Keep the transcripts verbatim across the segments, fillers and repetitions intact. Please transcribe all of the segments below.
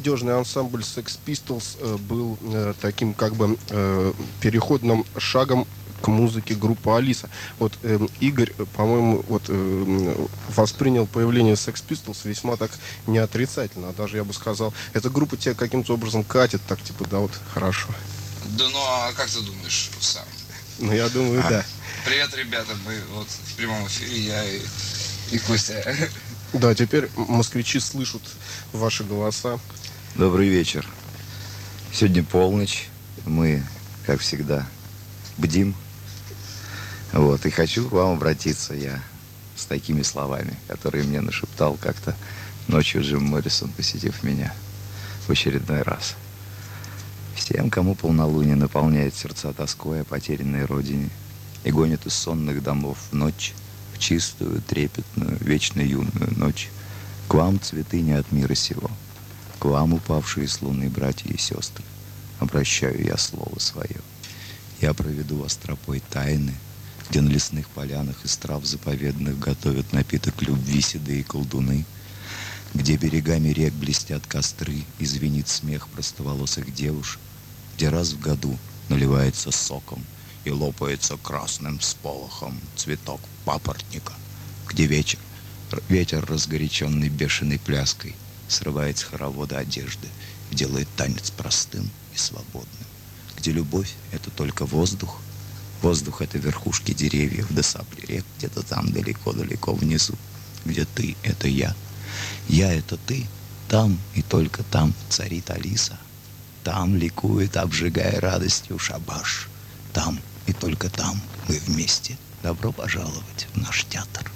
молодежный ансамбль Sex Pistols э, был э, таким как бы э, переходным шагом к музыке группы Алиса. Вот э, Игорь, по-моему, вот э, воспринял появление Sex Pistols весьма так не отрицательно, а даже, я бы сказал, эта группа тебя каким-то образом катит, так типа, да, вот хорошо. Да ну, а как ты думаешь сам? Ну, я думаю, а, да. Привет, ребята, мы вот в прямом эфире, я и, и Костя. Да, теперь москвичи слышат ваши голоса. Добрый вечер. Сегодня полночь, мы, как всегда, бдим. Вот, и хочу к вам обратиться я с такими словами, которые мне нашептал как-то ночью Джим Моррисон, посетив меня в очередной раз. Всем, кому полнолуние наполняет сердца тоской о потерянной родине и гонит из сонных домов в ночь, в чистую, трепетную, вечно юную ночь, к вам цветы не от мира сего, к вам, упавшие с луны братья и сестры, обращаю я слово свое. Я проведу вас тропой тайны, где на лесных полянах из трав заповедных готовят напиток любви седые колдуны, где берегами рек блестят костры и звенит смех простоволосых девушек, где раз в году наливается соком и лопается красным сполохом цветок папоротника, где вечер, ветер, разгоряченный бешеной пляской, срывает с хоровода одежды и делает танец простым и свободным, где любовь — это только воздух, воздух — это верхушки деревьев да сапли рек, где-то там далеко-далеко внизу, где ты — это я, я — это ты, там и только там царит Алиса, там ликует, обжигая радостью шабаш, там и только там мы вместе. Добро пожаловать в наш театр.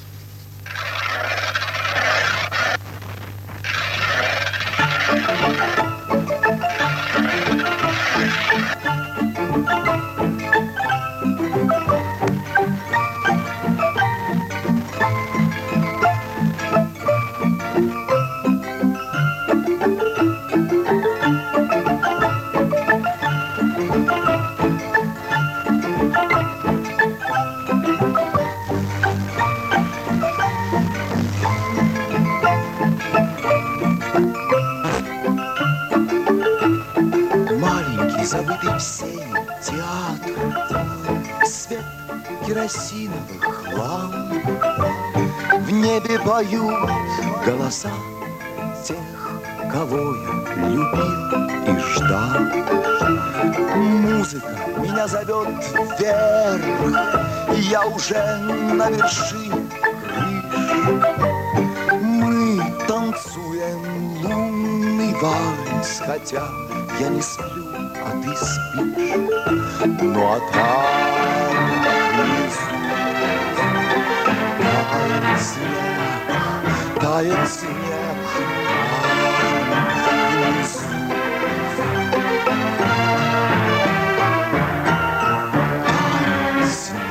Забытый всеми театр, свет керосиновых ламп, в небе поют голоса тех, кого я любил и ждал. Музыка меня зовет вверх, и я уже на вершине крыш. Мы танцуем лунный вальс, хотя я не сплю, а ты спишь. Ну а там внизу тает снег, тает снег, там внизу. Тает снег.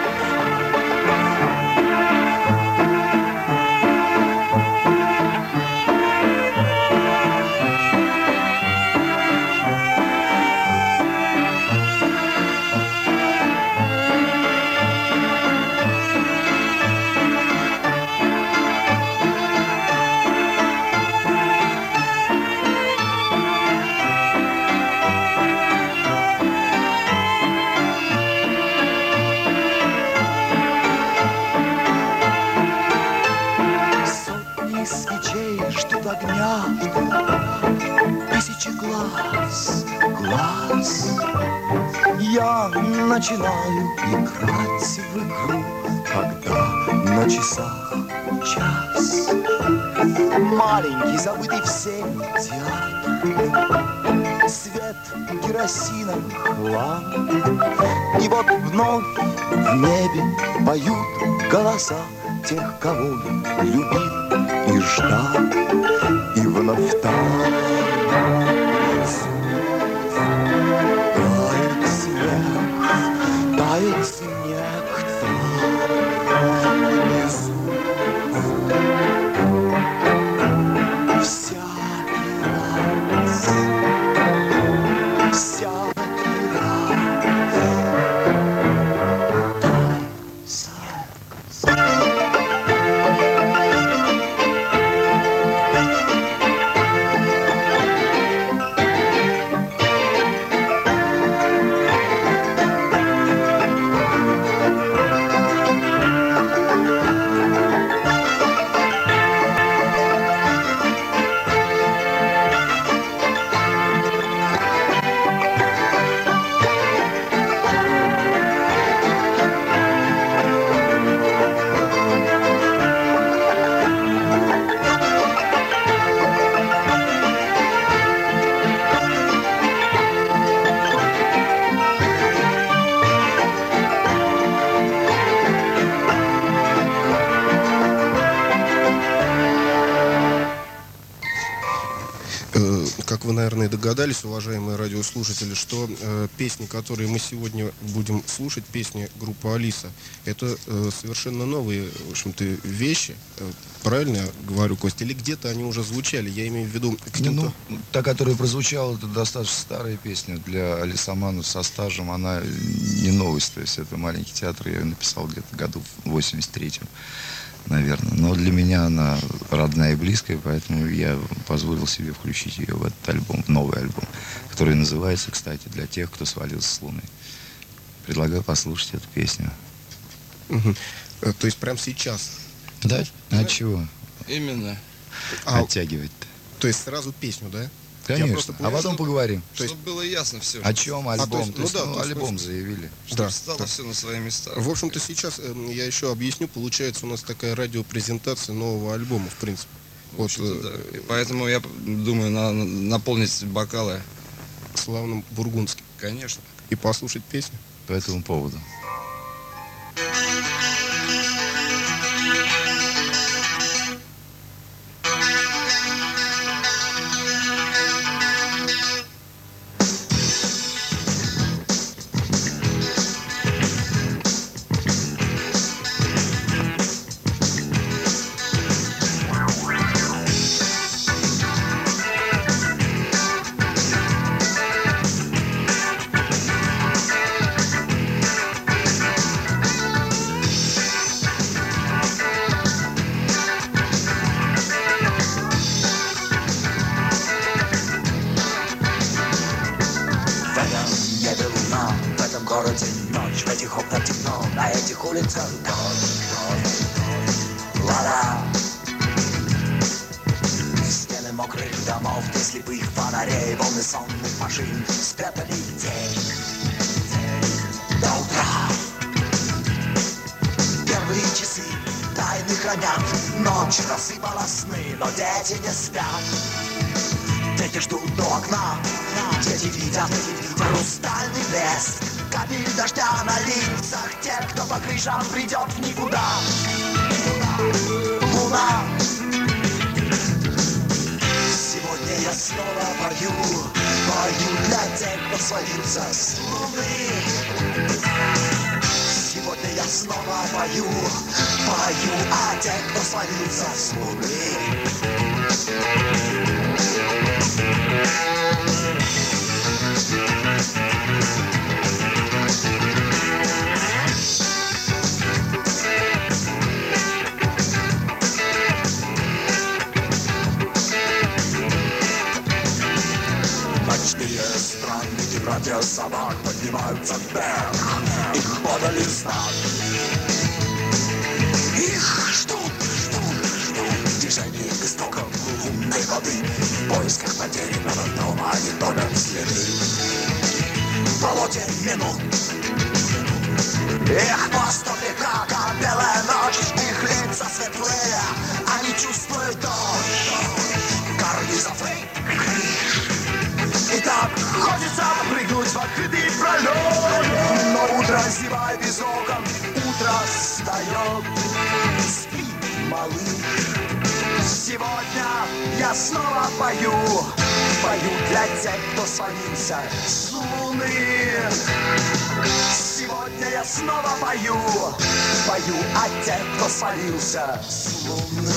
Огня, тысячи глаз, глаз. Я начинаю играть в игру, когда на часах час. Маленький, забытый всеми театр, свет керосиновых ламп. И вот вновь в небе поют голоса тех, кого я любил и ждал. И вновь там тает снег, тает снег там внизу. Всякий раз, всякий раз тает снег. вы, наверное, догадались, уважаемые радиослушатели, что э, песни, которые мы сегодня будем слушать, песни группы Алиса, это э, совершенно новые, в общем-то, вещи. Э, правильно я говорю, Костя? Или где-то они уже звучали? Я имею в виду... Не, ну, та, которая прозвучала, это достаточно старая песня для Алисамана со стажем. Она не новость, то есть это маленький театр, я ее написал где-то году в восемьдесят третьем. Наверное. Но для меня она родная и близкая, поэтому я позволил себе включить ее в этот альбом, в новый альбом, который называется, кстати, «Для тех, кто свалился с Луны». Предлагаю послушать эту песню. Угу. То есть прямо сейчас? Да? А чего? Именно. А, Оттягивать-то. То есть сразу песню, да? Конечно. А потом поговорим. То есть... Чтобы было ясно все. О чем альбом? А, то есть, то есть, ну, да, ну, то есть, альбом ну, заявили. Чтобы да, стало да. все на свои места. В общем-то, сейчас э, я еще объясню. Получается, у нас такая радиопрезентация нового альбома, в принципе. Вот, Вот, да. э, И поэтому я думаю, на, наполнить бокалы. славным бургундским. Конечно. И послушать песню. По этому поводу. Ночь, в этих окнах темно, на этих улицах дождь, вода. Стены мокрых домов, где слепых фонарей, волны сонных машин спрятали день до утра. Первые часы тайны хранят, ночь рассыпала сны, но дети не спят. Дети ждут у окна, дети видят хрустальный блеск капель дождя на лицах тех, кто по крышам придет в никуда. Луна. Сегодня я снова пою, пою для тех, кто свалился с луны. Сегодня я снова пою, пою о тех, кто свалился с луны. Ночные странники, братья собак, поднимаются вверх. Их подали знак. Их ждут, ждут, ждут. Движение к истокам лунной воды. В поисках потерянного дома они тонут следы. В болоте минут. Их поступи, как белая ночь. Их лица светлые, они чувствуют дождь. Карнизов и крыш. И так хочется прыгнуть в открытый пролет. Но утро зевай без окон, утро встает. Спи, малыш. Сегодня я снова пою, пою для тех, кто свалился с луны. Сегодня я снова пою, пою о тех, кто свалился с луны.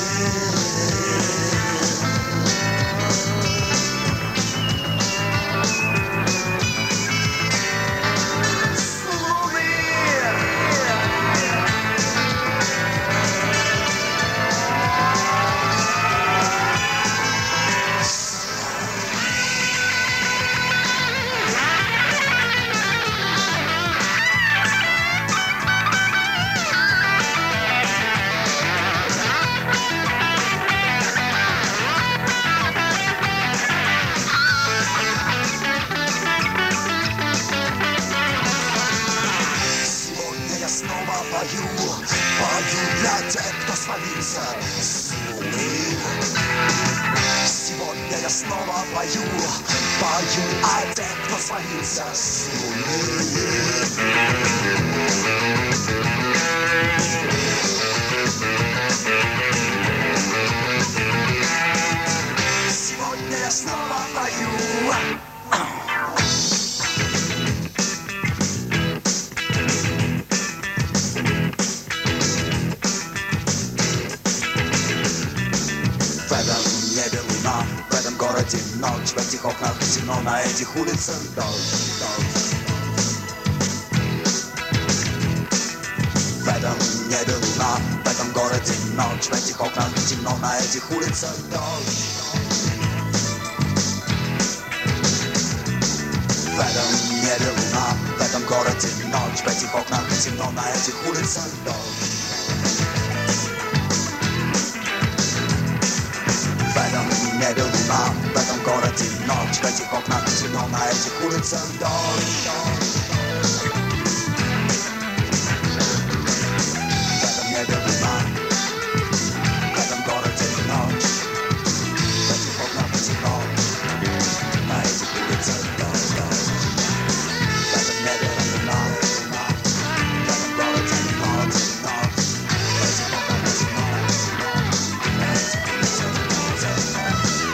Сегодня я снова пою, пою о тех, кто свалился с луны. Сегодня я снова пою. городе ночь, в этих окнах темно, на этих улицах дождь, дождь. В этом небе луна, в этом городе ночь, в этих окнах темно, на этих улицах дождь. В этом небе луна, в этом городе ночь, в этих окнах темно, на этих улицах дождь. В этом небе луна, в этом городе ночь, в этих окнах темно, на этих улицах дождь. В этом небе луна, в этом городе ночь, в этих окнах темно, на этих улицах дождь. В этом небе луна, луна, в этом городе ночь, ночь, в этих окнах темно, на этих улицах дождь.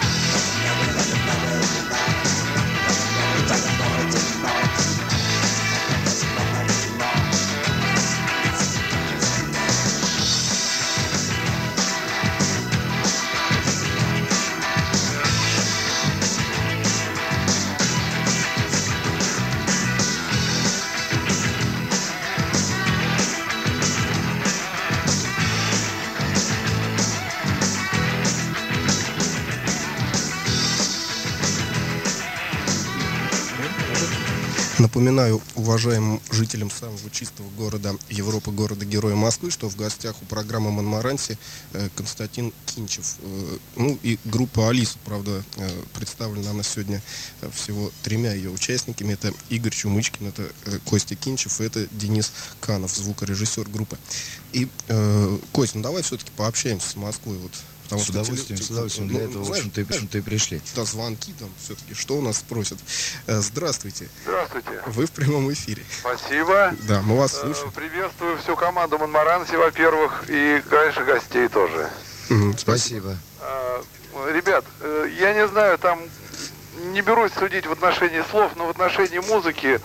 Напоминаю уважаемым жителям самого чистого города Европы, города-героя Москвы, что в гостях у программы «Монмаранси» Константин Кинчев. Ну и группа «Алиса», правда, представлена она сегодня всего тремя ее участниками. Это Игорь Чумычкин, это Костя Кинчев и это Денис Канов, звукорежиссер группы. И, э, Костя, ну давай все-таки пообщаемся с Москвой. Вот. Потому с удовольствием, теле... с удовольствием. Для ну, этого, знаешь, в общем-то, и, в общем-то, и пришли. Да, звонки там все-таки, что у нас спросят. Здравствуйте. Здравствуйте. Вы в прямом эфире. Спасибо. Да, мы вас слушаем. Приветствую всю команду Монмаранси, во-первых, и, конечно, гостей тоже. Угу, спасибо. Ребят, я не знаю, там не берусь судить в отношении слов, но в отношении музыки,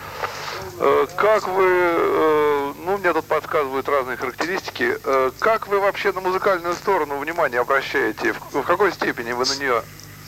как вы, ну, мне тут подсказывают разные характеристики, как вы вообще на музыкальную сторону внимание обращаете? В какой степени вы на нее?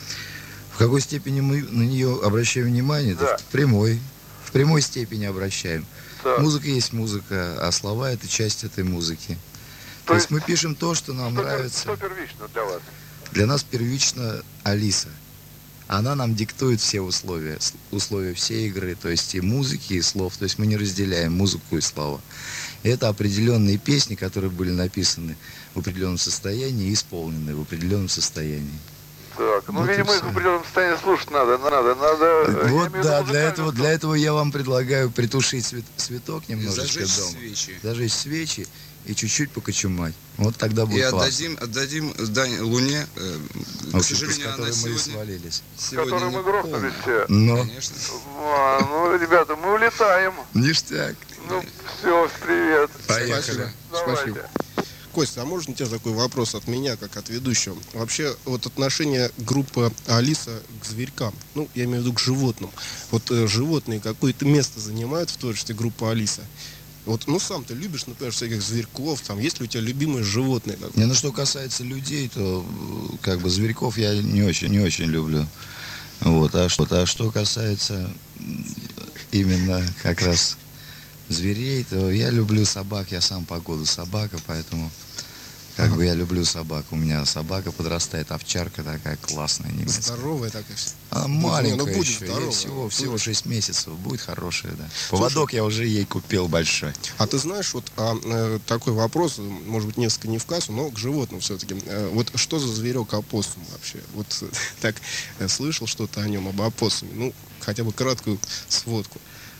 В какой степени мы на нее обращаем внимание? Да. В прямой. В прямой степени обращаем. Да. Музыка есть музыка, а слова — это часть этой музыки. То, То есть есть мы пишем то, что нам что, нравится. Что первично для вас? Для нас первично Алиса. Она нам диктует все условия, условия всей игры, то есть и музыки, и слов. То есть мы не разделяем музыку и слова. И это определенные песни, которые были написаны в определенном состоянии и исполнены в определенном состоянии. Так, ну, вот видимо, их в определенном состоянии слушать надо, надо, надо. Вот, да, для этого, для этого я вам предлагаю притушить свет, цветок немножечко зажечь дома. свечи. Зажечь свечи и чуть-чуть покочумать. Вот тогда будет И классно. отдадим, отдадим дань Луне. Э, В общем, к сожалению, с она которой мы и сегодня, свалились. сегодня Которой не мы грохнулись полна. все. Но, Конечно. А, ну, ребята, мы улетаем. ништяк. Ну, все, привет. Поехали. Спасибо. Давайте. Спасибо. Костя, а можно тебе такой вопрос от меня, как от ведущего? Вообще, вот отношение группы «Алиса» к зверькам, ну, я имею в виду к животным. Вот э, животные какое-то место занимают в творчестве группы «Алиса»? Вот, ну, сам ты любишь, например, всяких зверьков, там, есть ли у тебя любимые животные? Не, ну, что касается людей, то, как бы, зверьков я не очень, не очень люблю. Вот, а что, а что касается именно как раз зверей, то я люблю собак, я сам по году собака, поэтому как ага. бы я люблю собак. У меня собака подрастает, овчарка такая классная, немецкая. Здоровая такая. А маленькая ну, будет еще, здоровая. ей всего, всего шесть месяцев, будет хорошая, да. Поводок я уже ей купил большой. А ты знаешь, вот а, э, такой вопрос, может быть, несколько не в кассу, но к животным все-таки. Э, вот что за зверек опоссум вообще? Вот так э, слышал что-то о нем, об опоссуме? Ну, хотя бы краткую сводку.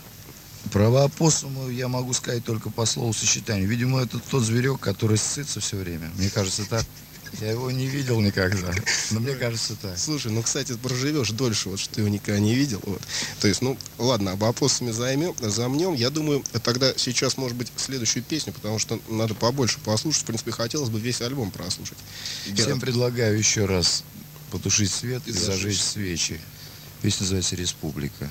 Про опоссума я могу сказать только по словосочетанию. Видимо, это тот зверек, который ссытся все время. Мне кажется, так. Я его не видел никогда, но мне кажется так. Слушай, ну, кстати, проживешь дольше, вот, что ты его никогда не видел. Вот. То есть, ну, ладно, об опоссуме займем, замнем. Я думаю, тогда сейчас, может быть, следующую песню, потому что надо побольше послушать. В принципе, хотелось бы весь альбом прослушать. Всем предлагаю еще раз потушить свет и, и зажечь свечи. Песня называется «Республика».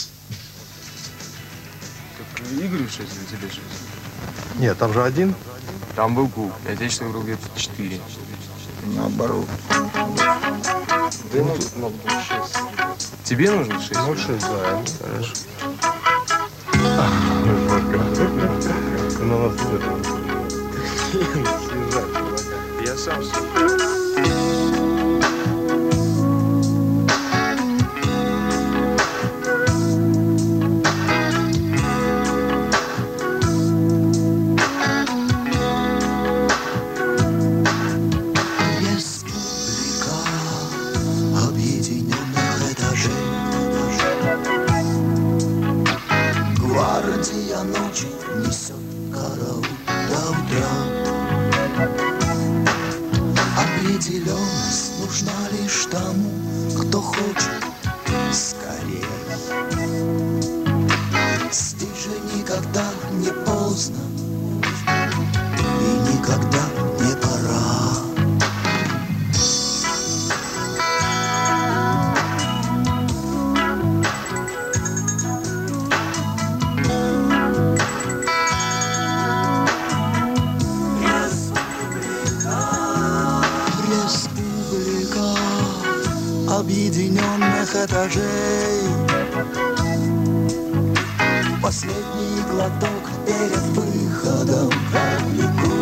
Игорь шесть тебе шесть. Нет, там же один. Там был клуб. Я тебе что говорил, где-то четыре. наоборот. Да ну, надо было шесть. Тебе нужно шесть? Ну, шесть, да. Хорошо. На нас это... Я сам Гвардия ночи несет караул до утра. Определенность нужна лишь тому, кто хочет скорее. Здесь же никогда не поздно и никогда не пора. Объединенных этажей. Последний глоток перед выходом в публику.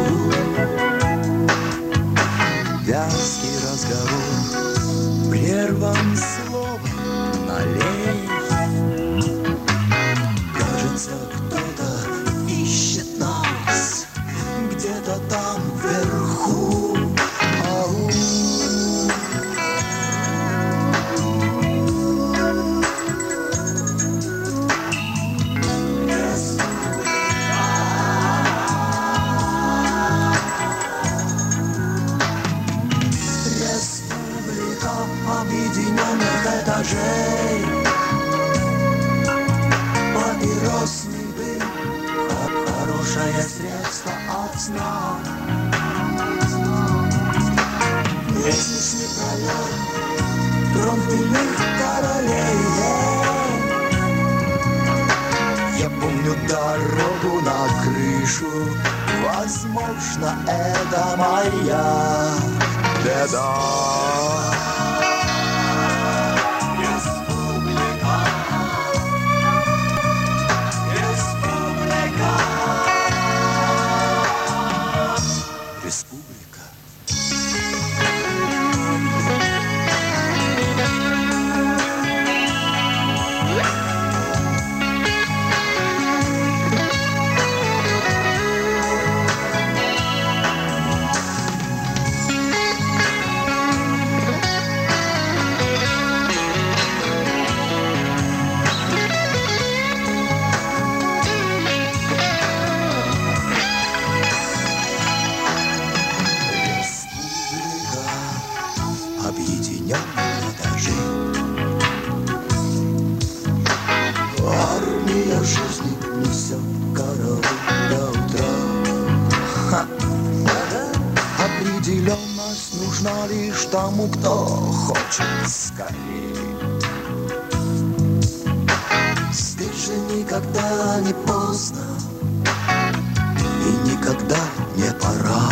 Вязкий разговор прерван словом налей. Кажется, кто-то ищет нас где-то там вверху. Ау. Объединенных этажей. Папиросный дым, хорошее средство от сна. Лестничный пролет, трон пыльных королей. Я помню дорогу на крышу. Возможно, это моя беда. Армия жизни несет караул до утра. Ха. Определенность нужна лишь тому, кто хочет скорее. Здесь же никогда не поздно и никогда не пора.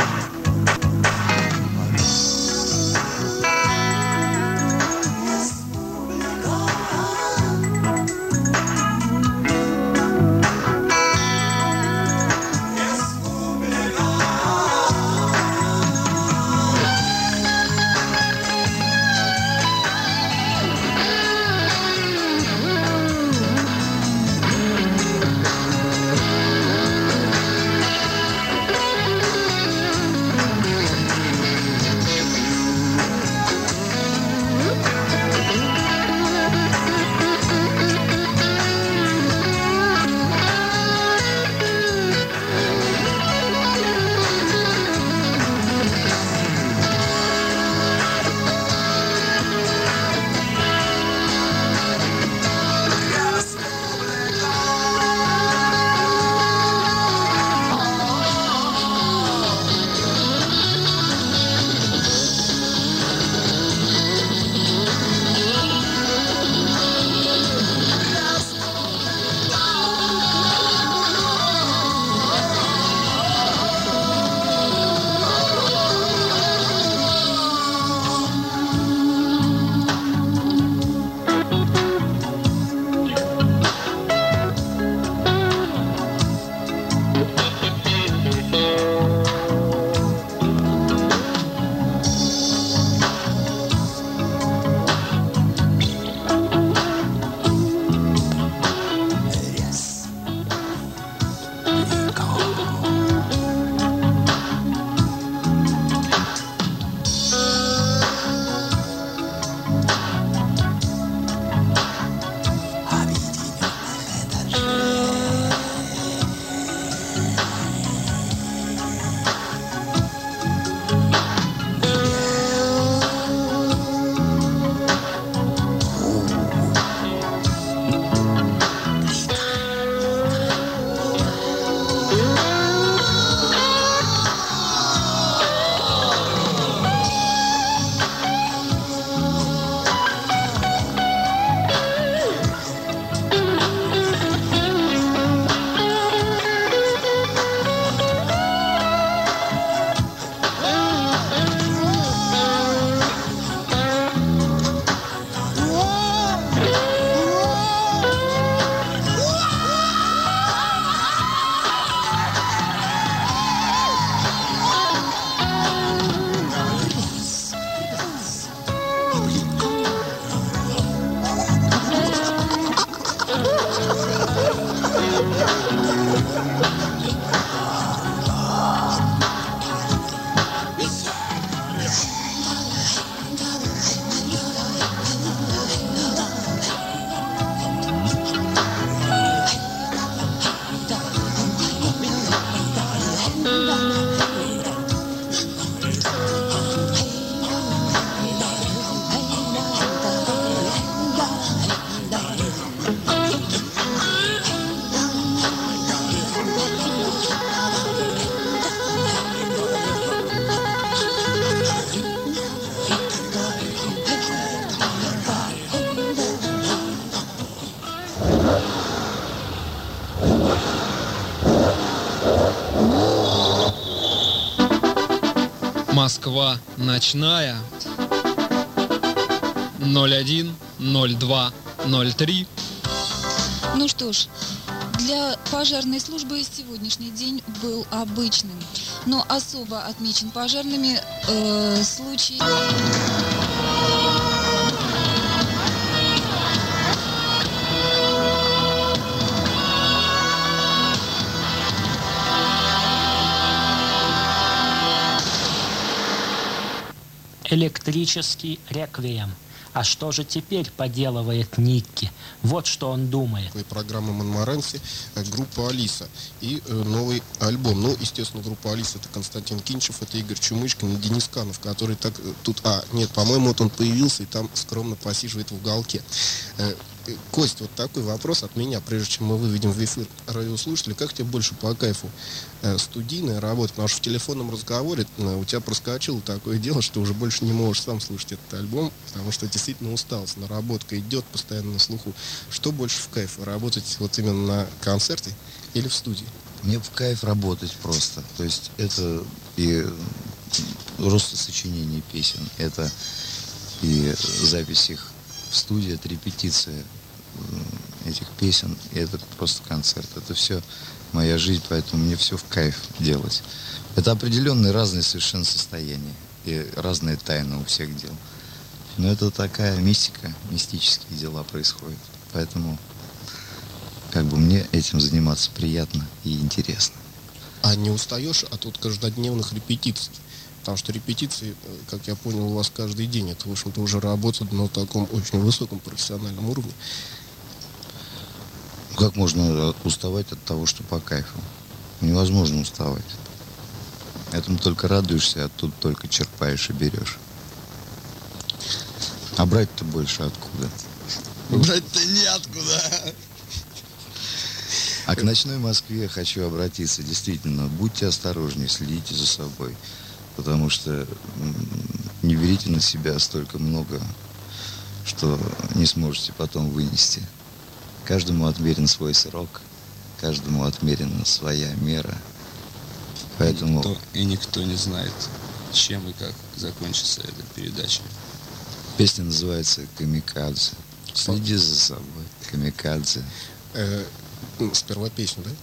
Москва ночная. ноль один ноль два ноль три. Ну что ж, для пожарной службы сегодняшний день был обычным, но особо отмечен пожарными э, случай... Электрический реквием. А что же теперь поделывает Никки? Вот что он думает. Программа Монмаранси, группа Алиса и э, новый альбом. Ну, естественно, группа Алиса — это Константин Кинчев, это Игорь Чумышкин и Денис Канов, который так э, тут... А, нет, по-моему, вот он появился и там скромно посиживает в уголке. Э, Кость, вот такой вопрос от меня, прежде чем мы выведем в эфир радиослушателей. Как тебе больше по кайфу э, студийная работа? Потому что в телефонном разговоре э, у тебя проскочило такое дело, что уже больше не можешь сам слушать этот альбом, потому что действительно устался. Наработка идет постоянно на слуху. Что больше в кайф? Работать вот именно на концерте или в студии? Мне в кайф работать просто. То есть это и просто сочинение песен, это и запись их в студии, это репетиция этих песен, и это просто концерт. Это все моя жизнь, поэтому мне все в кайф делать. Это определенные разные совершенно состояния и разные тайны у всех дел. Но это такая мистика, мистические дела происходят. Поэтому как бы мне этим заниматься приятно и интересно. А не устаешь от вот каждодневных репетиций? Потому что репетиции, как я понял, у вас каждый день. Это, в общем-то, уже работа на таком очень высоком профессиональном уровне. Как можно уставать от того, что по кайфу? Невозможно уставать. Этому только радуешься, а тут только черпаешь и берешь. А брать-то больше откуда? Брать-то неоткуда. А к ночной Москве хочу обратиться. Действительно, будьте осторожнее, следите за собой. Потому что не берите на себя столько много, что не сможете потом вынести. Каждому отмерен свой срок, каждому отмерена своя мера. Поэтому... Никто, и никто не знает, чем и как закончится эта передача. Песня называется «Камикадзе». Следи за собой, «Камикадзе». Э, сперва песню, да?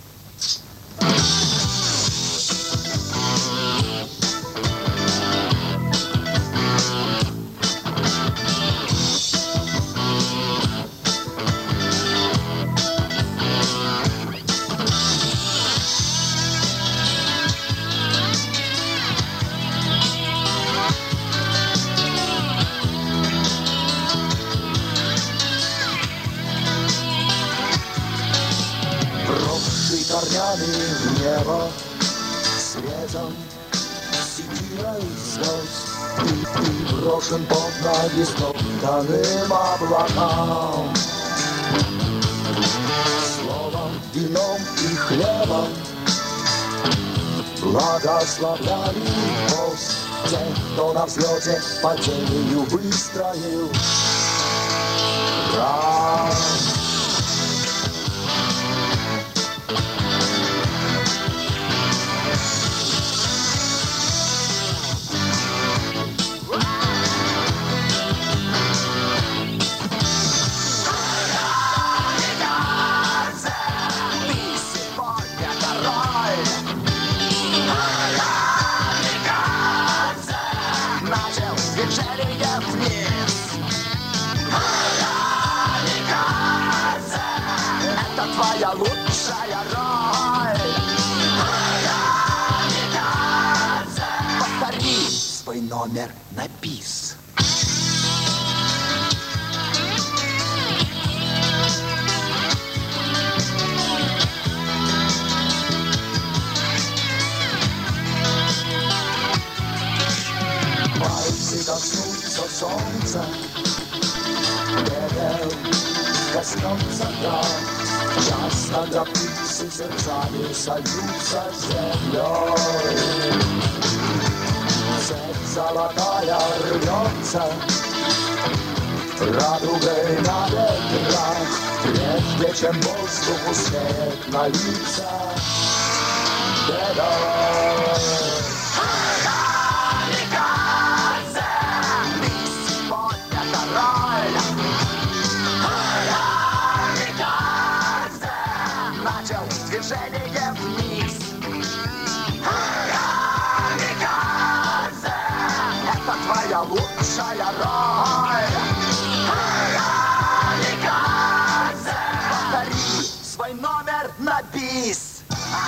В небо светом секирой звезд, и ты брошен под ноги стоптанным облакам. Словом, вином и хлебом благословляли пост тех, кто на взлете падению выстроил храм. Твоя лучшая роль. Повтори свой номер на бис. Пальцы коснутся солнца, бедел коснется так. Час, когда птицы сердцами сольются с землей. Цепь золотая рвется радугой на ветрах, прежде чем воздух успеет налиться бедой. лучшая роль. Повтори свой номер на бис.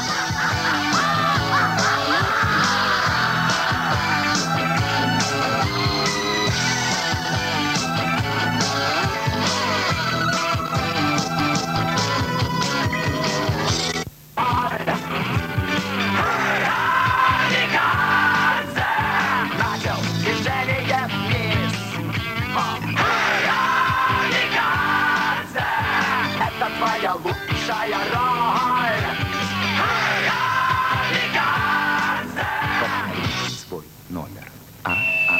Твоя лучшая роль. Повтори свой номер. А?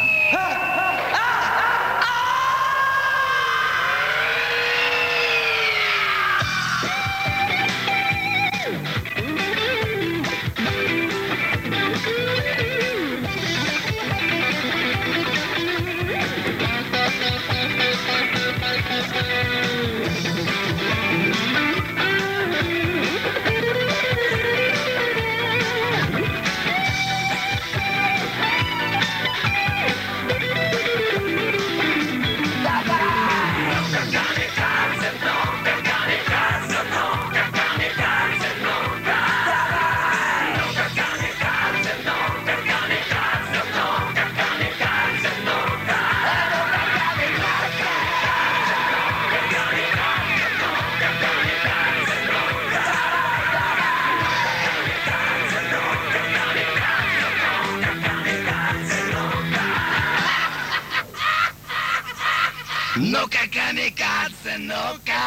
Ну-ка, камикадзе, ну-ка!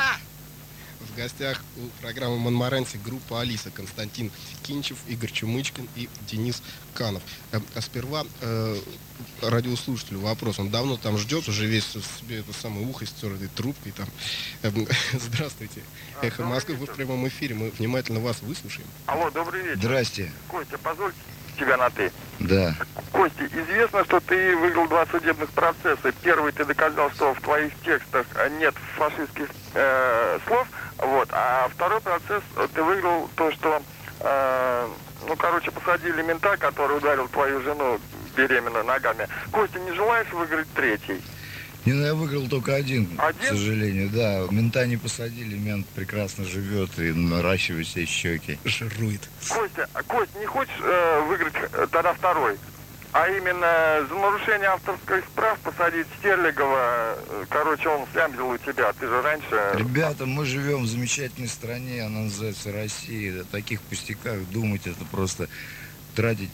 В гостях у программы «Монмаранси» группа «Алиса», Константин Кинчев, Игорь Чумычкин и Денис Канов. Э, а сперва э, радиослушателю вопрос. Он давно там ждет, уже весь себе это самое ухо стер этой трубкой. Там. Э, здравствуйте. Эхо Москвы, вы в прямом эфире. Мы внимательно вас выслушаем. Алло, добрый вечер. Здрасте. Костя, позвольте тебя на «ты». Да. Костя, известно, что ты выиграл два судебных процесса. Первый, ты доказал, что в твоих текстах нет фашистских э, слов, вот. А второй процесс, ты выиграл то, что, э, ну, короче, посадили мента, который ударил твою жену беременную ногами. Костя, не желаешь выиграть третий? Не, ну я выиграл только один, один, к сожалению, да. Мента не посадили, мент прекрасно живет и наращивает себе щеки. Жирует. Костя, Кость, не хочешь э, выиграть тогда второй? А именно за нарушение авторских прав посадить Стерлигова, короче, он слямзил у тебя, ты же раньше... Ребята, мы живем в замечательной стране, она называется Россия. О таких пустяках думать, это просто тратить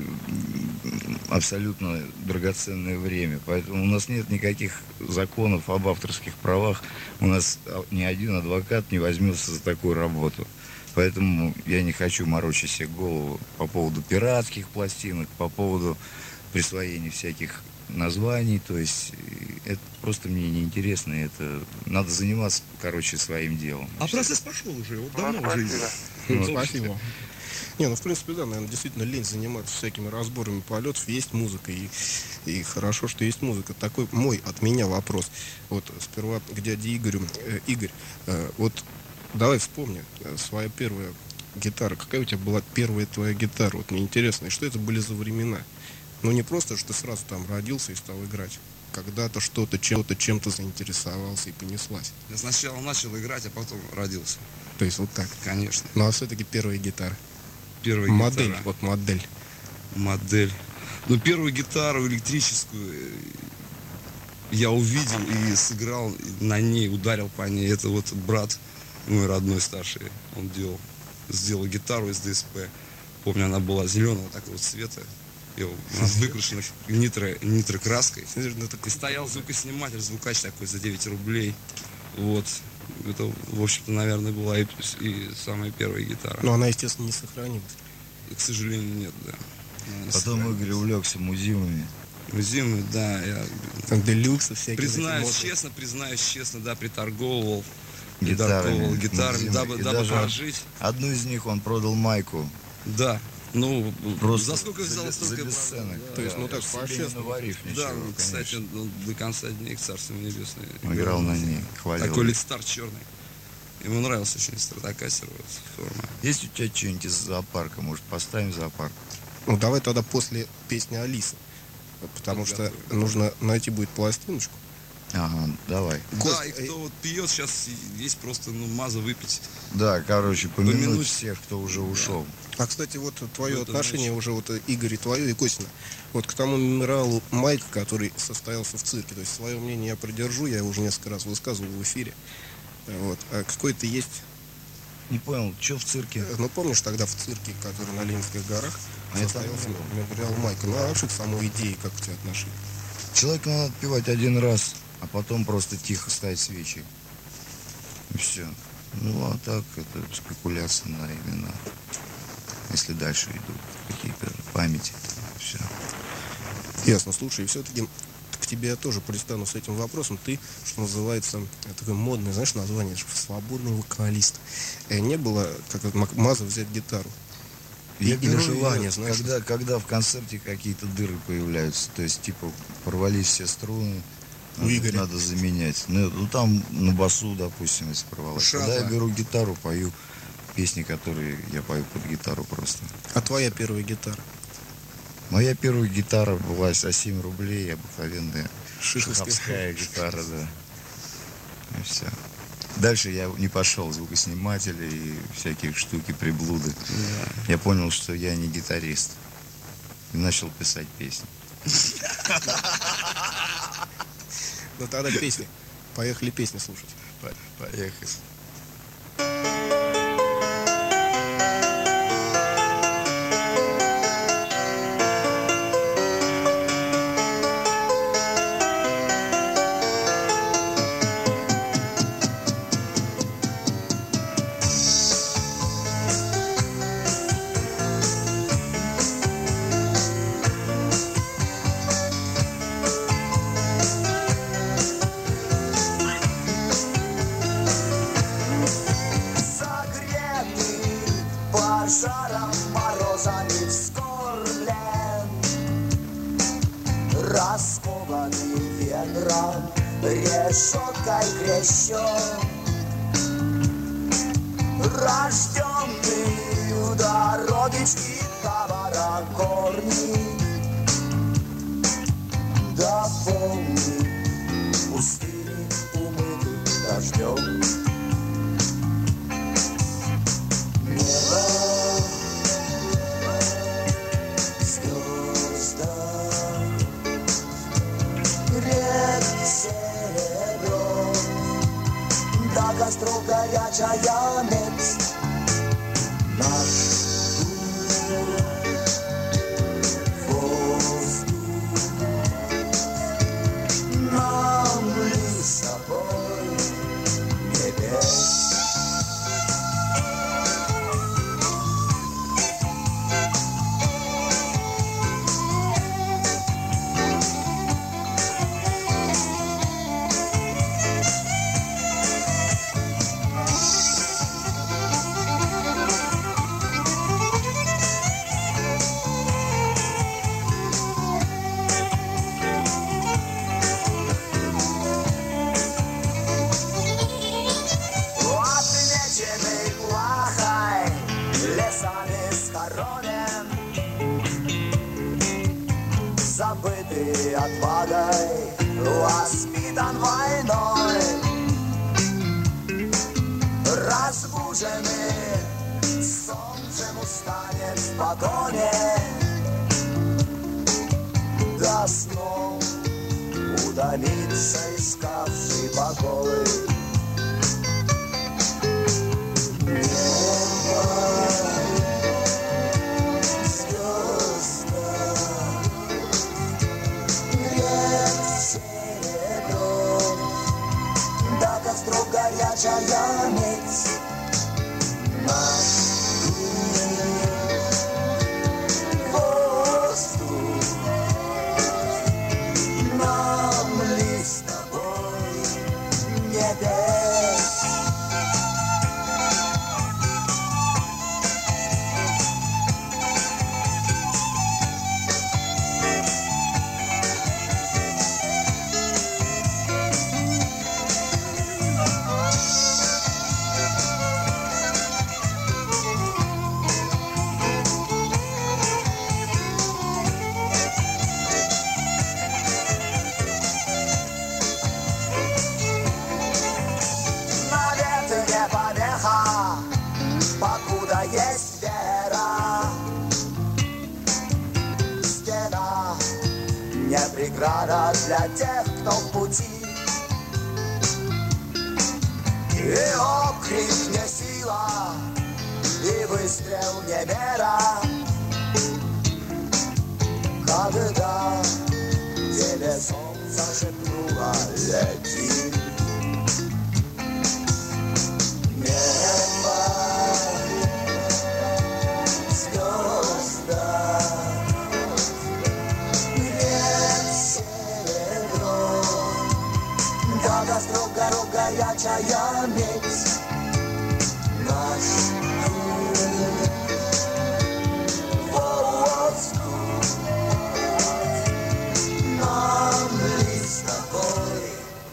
абсолютно драгоценное время. Поэтому у нас нет никаких законов об авторских правах. У нас ни один адвокат не возьмется за такую работу. Поэтому я не хочу морочить себе голову по поводу пиратских пластинок, по поводу присвоения всяких названий. То есть это просто мне неинтересно. Это надо заниматься, короче, своим делом. А процесс пошел уже, вот давно уже. Ну, спасибо. Не, ну в принципе, да, наверное, действительно лень заниматься всякими разборами полетов. Есть музыка, и, и хорошо, что есть музыка. Такой мой от меня вопрос. Вот сперва к дяде Игорю. Э, Игорь, э, вот давай вспомни э, своя первая гитара. Какая у тебя была первая твоя гитара? Вот мне интересно, и что это были за времена? Ну не просто, что ты сразу там родился и стал играть. Когда-то что-то, чем-то, чем-то заинтересовался и понеслась. Я сначала начал играть, а потом родился. То есть вот так? Конечно. Ну а все-таки первая гитара. Первая модель, гитара. вот модель. Модель. Ну, первую гитару электрическую я увидел и сыграл на ней, ударил по ней. Это вот брат мой родной старший, он делал, сделал гитару из ДСП. Помню, она была зеленого такого цвета. И у нас выкрашена нитро, нитрокраской. И стоял звукосниматель, звукач такой за девять рублей. Вот. Это, в общем-то, наверное, была и, и самая первая гитара. Но она, естественно, не сохранилась. К сожалению, нет, да. Она Потом Игорь увлекся музеумами. Музеумы, да. Я... Там делюксы всякие. Признаюсь честно, признаюсь честно, да, приторговывал. Гитарами. Приторговывал гитарами, дабы, И дабы даже прожить. Одну из них он продал майку. Да. Ну, просто за сколько взял, за, столько за бесценок. Да, То есть, ну так, по-общественному наварив ничего, да, ну, конечно. кстати, он до конца дней, царство небесное. Играл на ней, хвалил. Такой лидстар черный. Ему нравился очень стратокастер, вот, форма. Есть у тебя что-нибудь из зоопарка? Может, поставим зоопарк? Ну, давай тогда после песни Алисы. потому что нужно найти будет пластиночку. Ага, давай. Да, и кто вот пьет, сейчас есть просто, ну, маза выпить. Да, короче, помянуть, Помянуть. всех, кто уже ушел. А, кстати, вот твое Вот это отношение значит. уже, вот Игорь, и твое, и Костина, вот к тому мемориалу Майка, который состоялся в цирке. То есть свое мнение я придержу, я уже несколько раз высказывал в эфире. Вот. А какой-то есть... Не понял, что в цирке? Ну, помнишь, тогда в цирке, который на Ленинских горах, А это состоялся было. мемориал Майка. Ну, а вообще к самой идее, как у тебя отношения? Человека надо отпевать один раз, а потом просто тихо ставить свечи. И все. Ну, а так, это спекуляция на имена. Если дальше идут какие-то памяти, все. Ясно, слушай, и все-таки к тебе я тоже пристану с этим вопросом. Ты, что называется, такое модное, знаешь, название, свободный вокалист. Э, Не было, как вот Мак- Маза взять гитару? Я Или беру желание, её, знаешь, когда, когда в концерте какие-то дыры появляются, то есть, типа, порвались все струны, У надо, Игоря. надо заменять. Ну, ну, там на басу, допустим, если порвалось. Шатла. Тогда я беру гитару, пою песни, которые я пою под гитару просто. А твоя первая гитара? Моя первая гитара была за семь рублей, обыкновенная Шиховская. шаховская гитара, да. И все. Дальше я не пошел, звукосниматели и всякие штуки, приблуды. Я понял, что я не гитарист. И начал писать песни. Ну тогда песни. Поехали песни слушать. Поехали. Согретый пожаром, морозами вскормлен, раскованный ветром, решеткой крещен, рожденный у дорогички товара корни, да помни, пустыни умыты дождем. Небо, звезда, рек серебро, до костров горячая медь, наш воздух, нам ли с собой небес. Отмеченный плахой, лесами схоронен, забытый отвагой, воспитан войной, разбуженный солнцем устанет в погоне, до снов удалится искавший покой. Горячая медь, наш воздух, нам ли с тобой не петь? не преграда для тех, кто в пути. И окрик не сила, и выстрел не мера, когда тебе солнце шепнуло лети. Небо, звезда, нет серебро, когда строг горох горячая медь. Наш воздух нам ли с тобой?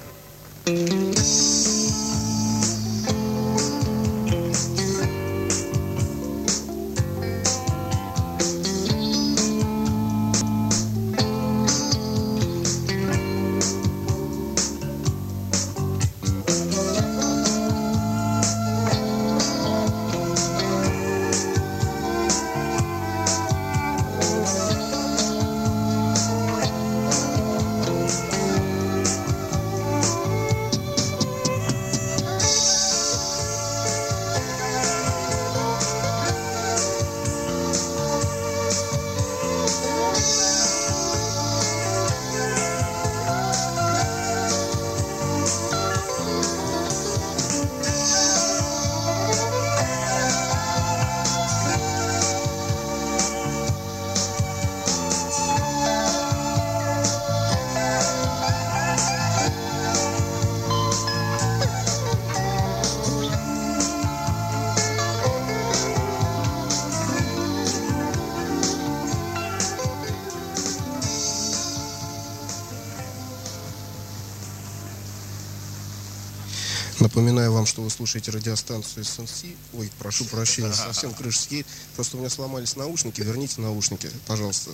Напоминаю вам, что вы слушаете радиостанцию эс эн си. Ой, прошу прощения, совсем крыша съедет. Просто у меня сломались наушники. Верните наушники, пожалуйста.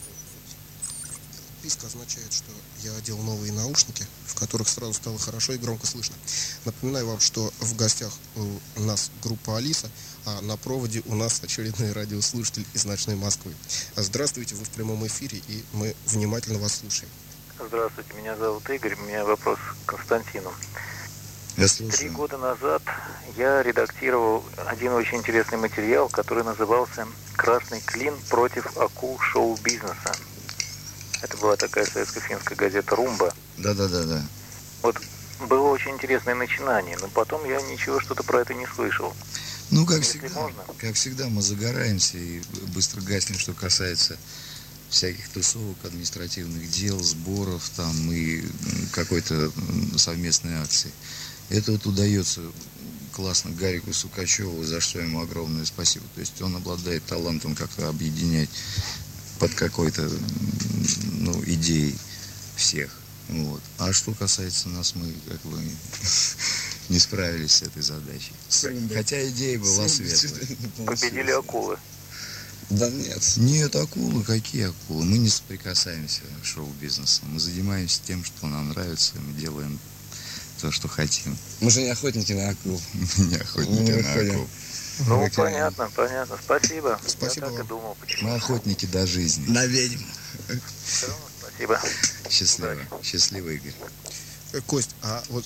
Писк означает, что я одел новые наушники, в которых сразу стало хорошо и громко слышно. Напоминаю вам, что в гостях у нас группа Алиса, а на проводе у нас очередной радиослушатель из ночной Москвы. Здравствуйте, вы в прямом эфире, и мы внимательно вас слушаем. Здравствуйте, меня зовут Игорь, у меня вопрос к Константину. Я слушаю. Три года назад я редактировал один очень интересный материал, который назывался «Красный клин против акул шоу-бизнеса». Это была такая советско-финская газета «Румба». Да-да-да-да. Вот было очень интересное начинание, но потом я ничего что-то про это не слышал. Ну, как Если всегда, можно. как всегда, мы загораемся и быстро гаснем, что касается всяких тусовок, административных дел, сборов там и какой-то совместной акции. Это вот удается классно Гарику Сукачеву, за что ему огромное спасибо. То есть он обладает талантом как-то объединять под какой-то, ну, идеей всех. Вот. А что касается нас, мы как бы не справились с этой задачей. Хотя идея была светлая. Победили акулы. Да нет. Нет, акулы, какие акулы? Мы не соприкасаемся с шоу-бизнесом. Мы занимаемся тем, что нам нравится, мы делаем то, что хотим. Мы же не охотники на акул. Не охотники на акул. Ну, понятно, понятно. Спасибо. Спасибо. Я так и думал, почему. Мы охотники до жизни. На ведьм. Все равно спасибо. Счастливо. Счастливо, Игорь. Э, Кость, а вот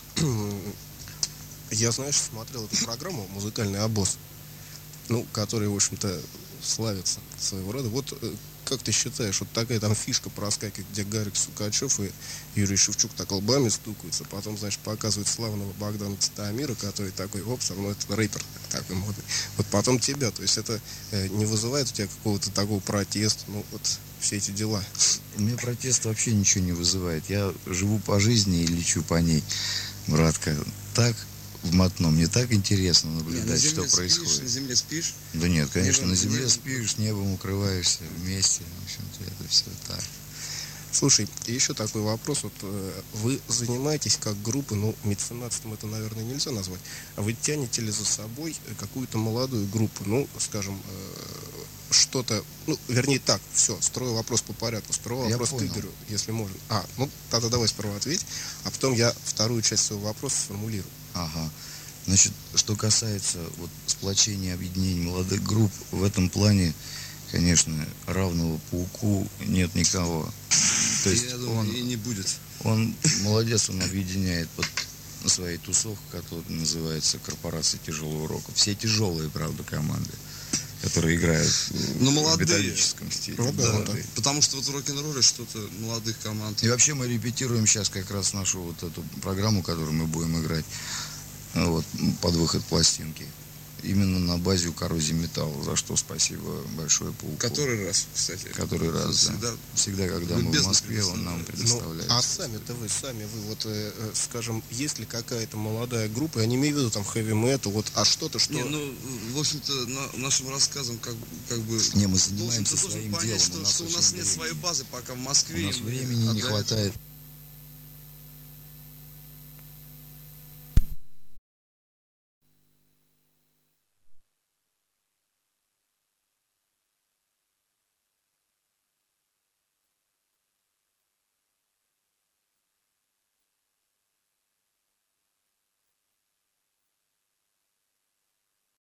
я, знаешь, смотрел эту программу «Музыкальный обоз», ну, который, в общем-то, славится своего рода. Вот э, как ты считаешь, вот такая там фишка проскакивает, где Гарик Сукачев и Юрий Шевчук так лбами стукаются, потом, значит, показывают славного Богдана Титамира, который такой, оп, со мной это рэпер такой модный. Вот потом тебя, то есть это э, не вызывает у тебя какого-то такого протеста, ну, вот все эти дела? У меня протест вообще ничего не вызывает. Я живу по жизни и лечу по ней, братка. Так в мотном. Мне так интересно наблюдать, не, что спишь, происходит. На земле спишь? Да нет, конечно, Небом, на земле небом. спишь, небом укрываешься вместе. В общем-то, это все так. Слушай, еще такой вопрос. Вот э, вы занимаетесь как группа, ну, меценатством это, наверное, нельзя назвать, а вы тянете ли за собой какую-то молодую группу, ну, скажем, э, что-то, ну, вернее так, все, строю вопрос по порядку, строю Я вопрос понял. к Игорю, если можно. А, ну, тогда давай сперва ответь, а потом я вторую часть своего вопроса сформулирую. Ага. Значит, что касается вот сплочения, объединения молодых групп, в этом плане, конечно, равного пауку нет никого. То То есть я думаю, он, и не будет. он молодец, он объединяет под своей тусовкой, которая называется «Корпорация тяжелого рока». Все тяжелые, правда, команды, которые играют Но в молодые. металлическом стиле. Ну, да, молодые. потому что вот в рок-н-ролле что-то молодых команд. И вообще мы репетируем сейчас как раз нашу вот эту программу, которую мы будем играть вот, под выход пластинки. Именно на базе у коррозии металла, за что спасибо большое Пауку. Который раз, кстати. Который раз, всегда, да. Всегда, когда мы в Москве, он нам предоставляет. Ну, а сами-то вы, сами вы, вот, э, скажем, есть ли какая-то молодая группа, я не имею в виду там хэви-метал, вот, а что-то, что... Не, ну, в общем-то, на, нашим рассказам, как, как бы... Не, мы занимаемся должен, своим понять, делом. что, У нас, что у нас нет времени. своей базы пока в Москве. У нас времени не отдать. хватает.